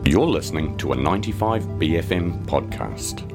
You're listening to a 95BFM podcast.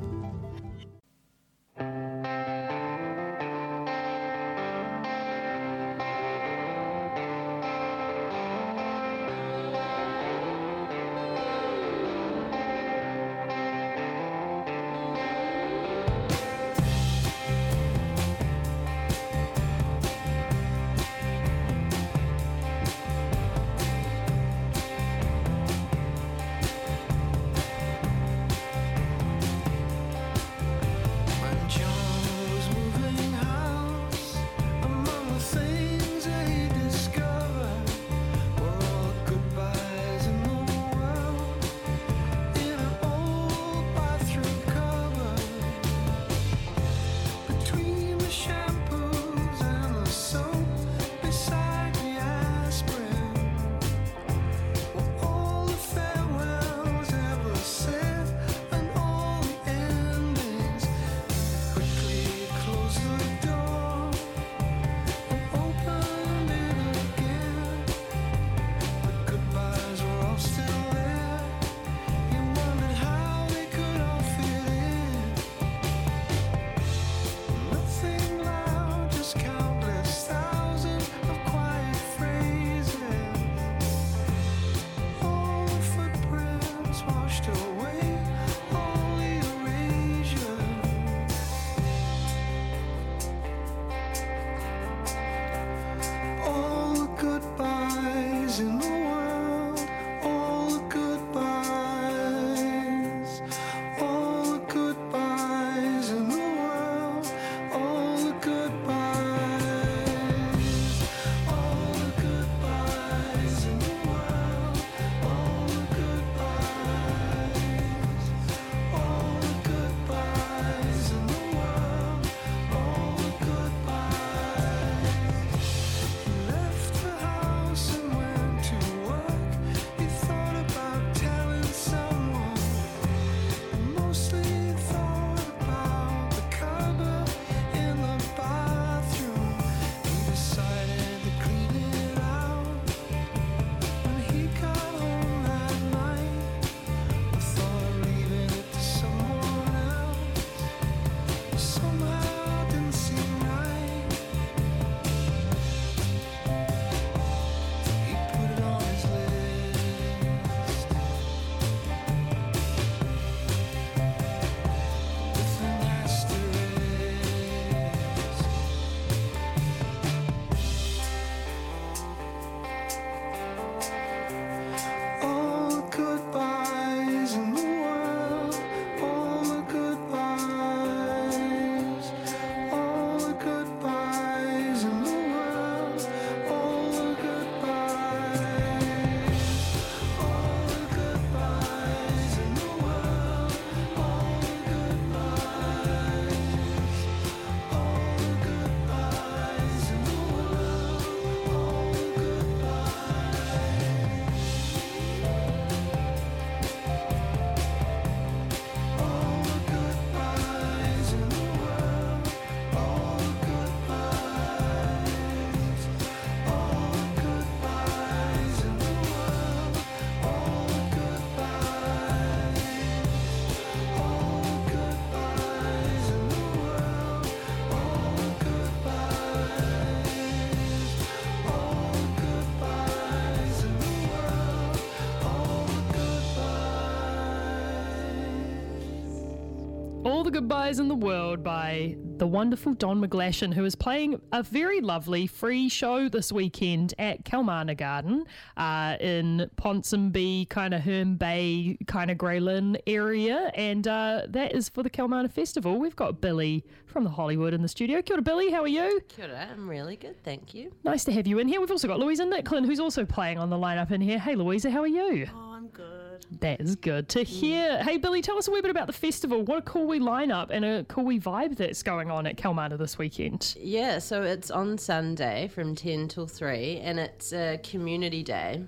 All the Goodbyes in the World by the wonderful Don McGlashan, who is playing a very lovely free show this weekend at Kalmana Garden in Ponsonby, kind of Herne Bay, kind of Grey Lynn area, and that is for the Kalmana Festival. We've got Billy from the Hollywood in the studio. Kia ora, Billy, how are you? Kia ora, I'm really good, thank you. Nice to have you in here. We've also got Louisa Nicklin, who's also playing on the lineup in here. Hey Louisa, how are you? Oh, I'm good. That is good to hear. Hey Billy, tell us a wee bit about the festival. What a cool wee lineup and a cool wee vibe that's going on at Kalmana this weekend. Yeah, so it's on Sunday from 10 till 3 and it's a community day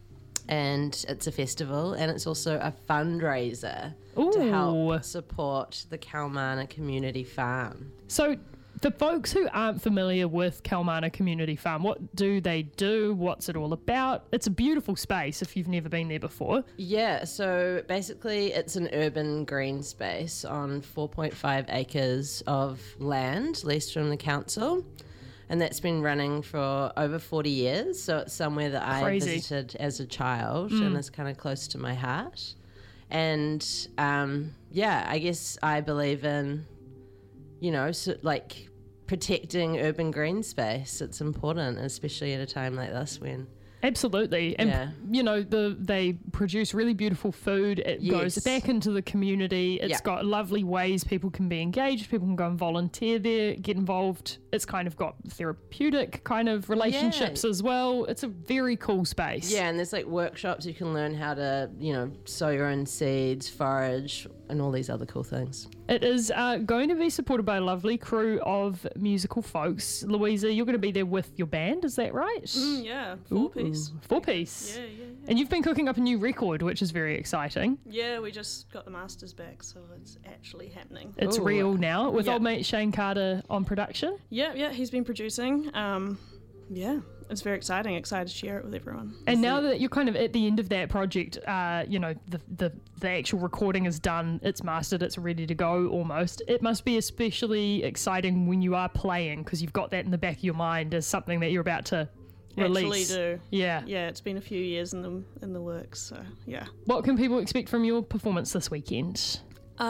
and it's a festival and it's also a fundraiser to help support the Kalmana Community Farm. So For folks who aren't familiar with Kalmana Community Farm, what do they do? What's it all about? It's a beautiful space if you've never been there before. Yeah, so basically it's an urban green space on 4.5 acres of land leased from the council. And that's been running for over 40 years. So it's somewhere that I visited as a child and is kind of close to my heart. And I guess I believe in, protecting urban green space. It's important, especially at a time like this when... Absolutely. And, they produce really beautiful food. It goes back into the community. It's got lovely ways people can be engaged. People can go and volunteer there, get involved. It's kind of got therapeutic kind of relationships as well. It's a very cool space. Yeah, and there's workshops you can learn how to, sow your own seeds, forage, and all these other cool things. It is going to be supported by a lovely crew of musical folks. Louisa, you're going to be there with your band, is that right? Yeah, four-piece. Four-piece. Yeah. And you've been cooking up a new record, which is very exciting. Yeah, we just got the masters back, so it's actually happening. It's real now, with old mate Shane Carter on production. Yeah, he's been producing. It's very exciting to share it with everyone. And now that you're kind of at the end of that project, the actual recording is done, it's mastered, it's ready to go almost. It must be especially exciting when you are playing, because you've got that in the back of your mind as something that you're about to release. Actually do. Yeah. Yeah, it's been a few years in the works, so yeah. What can people expect from your performance this weekend?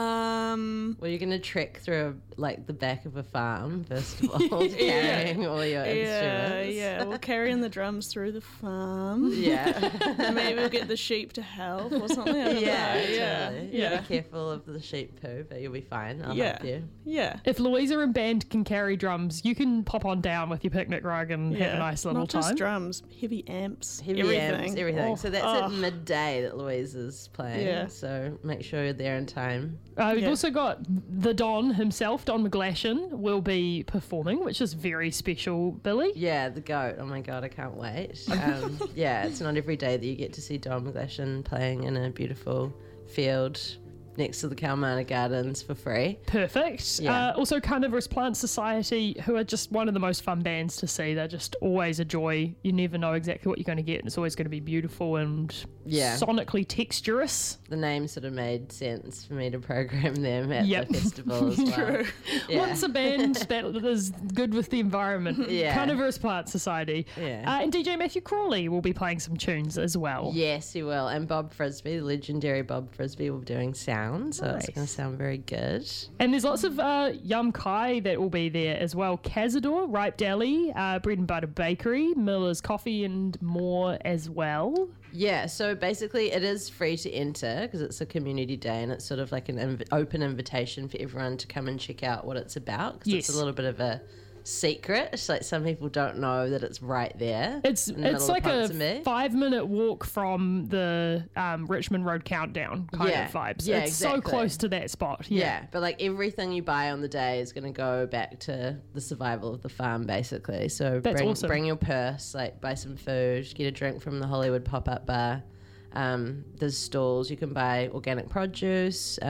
Well, you're going to trek through the back of a farm, first of all, carrying all your instruments. Yeah, we'll carrying the drums through the farm. Yeah. And maybe we'll get the sheep to help or something. I don't know. Totally. Yeah. Be careful of the sheep poo, but you'll be fine. I'll help you. Yeah. If Louisa and band can carry drums, you can pop on down with your picnic rug and have a nice little time. Not just drums, heavy amps, everything. Oh. So that's at midday that Louise is playing. Yeah. So make sure you're there in time. We've also got the Don himself, Don McGlashan, will be performing, which is very special, Billy. Yeah, the goat. Oh my God, I can't wait. It's not every day that you get to see Don McGlashan playing in a beautiful field next to the Kalmana Gardens for free. Perfect. Yeah. Also, Carnivorous Plant Society, who are just one of the most fun bands to see. They're just always a joy. You never know exactly what you're going to get, and it's always going to be beautiful and sonically texturous. The name sort of made sense for me to program them at the festival as well. True. Yeah. What's a band that is good with the environment? Yeah. Carnivorous Plant Society. Yeah. And DJ Matthew Crawley will be playing some tunes as well. Yes, he will. And Bob Frisby, the legendary Bob Frisby, will be doing sound. So it's going to sound very good. And there's lots of Yum Kai that will be there as well. Cazador, Ripe Deli, Bread and Butter Bakery, Miller's Coffee and more as well. Yeah, so basically it is free to enter because it's a community day and it's sort of like an open invitation for everyone to come and check out what it's about because it's a little bit of a secret. It's like some people don't know that it's right there. It's like a 5-minute walk from the Richmond Road Countdown kind of vibes. Yeah, it's so close to that spot. Yeah, but everything you buy on the day is going to go back to the survival of the farm basically. So bring your purse, buy some food, get a drink from the Hollywood pop-up bar. There's stalls, you can buy organic produce.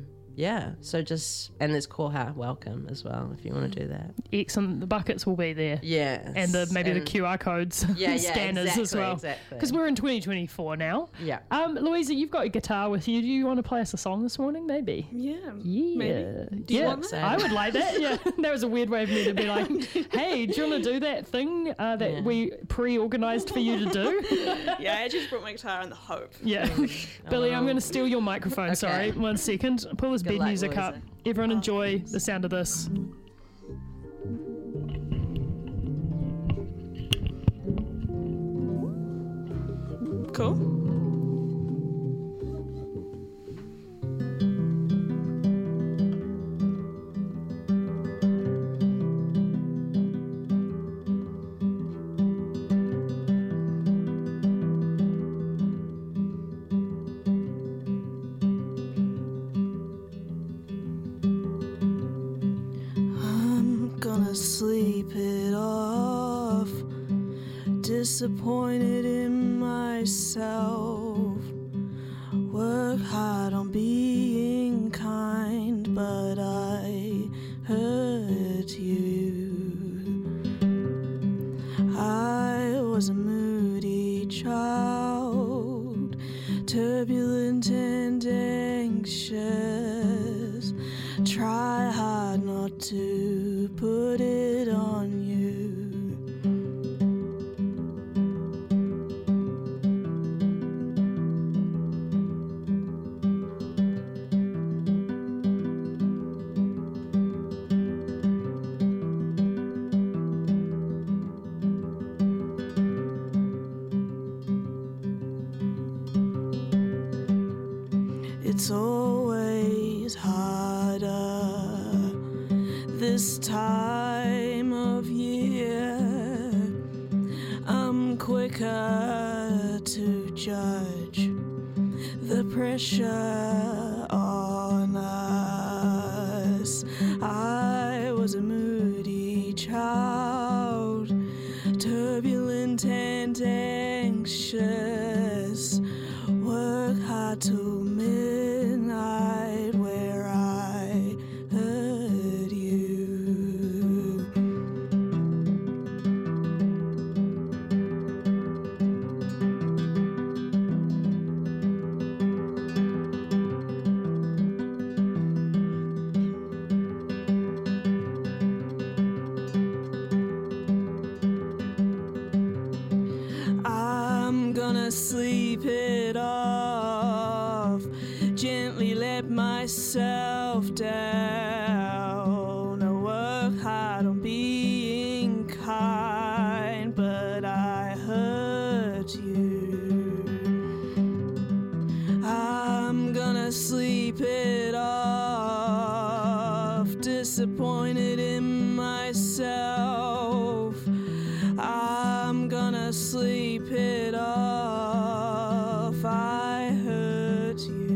And there's Koha welcome as well if you want to do that. Excellent. The buckets will be there. Yeah. And the QR codes, scanners as well. Exactly. Because we're in 2024 now. Yeah. Louisa, you've got your guitar with you. Do you want to play us a song this morning, maybe? Yeah. Maybe. Do you want that? I would like that. Yeah. That was a weird way of me to be like, hey, do you want to do that thing that we pre-organised for you to do? Yeah, I just brought my guitar in the hope. Yeah. Billy, I'm going to steal your microphone. Okay. Sorry. 1 second. Pull this bed music up. Everyone enjoy the sound of this. Cool. Sleep it off, disappointed in myself, work hard on being kind, but I hurt you. turbulent and anxious. Try hard not to put it on you. It's always harder this time of year. I'm quicker to judge the pressure on us. I was a moody child, turbulent and anxious. Work hard till midnight where I hurt you. I'm gonna sleep it off, gently let myself down. I work hard on being kind, but I hurt you. I'm gonna sleep it off, disappointed in myself. I'm gonna sleep it off. I hurt you.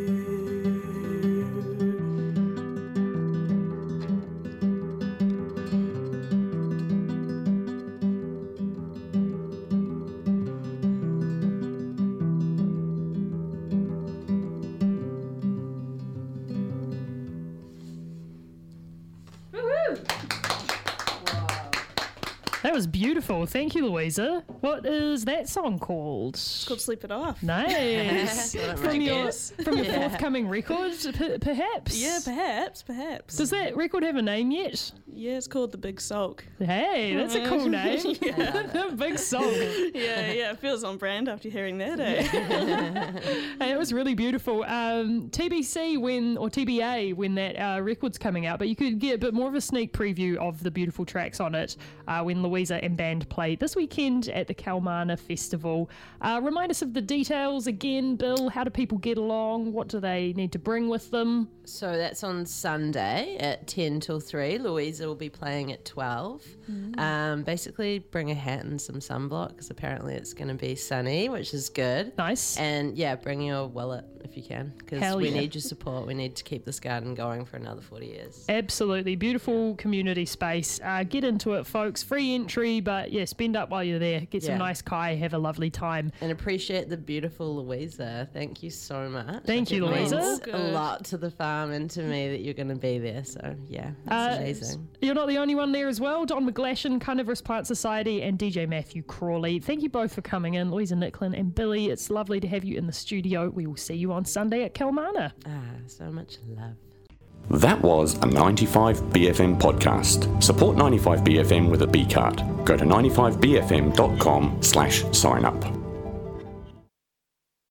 That was beautiful. Thank you, Louisa. What is that song called? It's called Sleep It Off. Nice. from your forthcoming record, perhaps? Yeah, perhaps. Does that record have a name yet? Yeah, it's called The Big Sulk. Hey, that's a cool name. The Big Sulk. Yeah, it feels on brand after hearing that, eh? Hey, it was really beautiful. TBA when that record's coming out, but you could get a bit more of a sneak preview of the beautiful tracks on it when Louisa and band play this weekend at the Kalmana Festival. Remind us of the details again, Bill. How do people get along? What do they need to bring with them? So that's on Sunday at 10 till 3. Louisa will be playing at 12. Basically, bring a hat and some sunblock because apparently it's going to be sunny, which is good. Nice. And yeah, bring your wallet if you can because we need your support. We need to keep this garden going for another 40 years. Absolutely. Beautiful community space. Get into it, folks. Free entry, but yeah, spend up while you're there. Get some nice kai, have a lovely time. And appreciate the beautiful Louisa. Thank you so much. Thank you, Louisa. It means a lot to the farm and to me that you're going to be there. So yeah, it's amazing. You're not the only one there as well. Don McGlashan, Carnivorous Plant Society, and DJ Matthew Crawley. Thank you both for coming in, Louisa Nicklin and Billy. It's lovely to have you in the studio. We will see you on Sunday at Kalmana. So much love. That was a 95BFM podcast. Support 95BFM with a B card. Go to 95bfm.com/sign up.